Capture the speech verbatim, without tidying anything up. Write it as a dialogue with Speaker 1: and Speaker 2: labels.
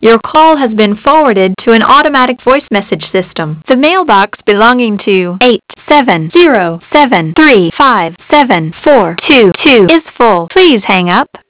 Speaker 1: Your call has been forwarded to an automatic voice message system. The mailbox belonging to eight seven zero seven three five seven four two two is full. Please hang up.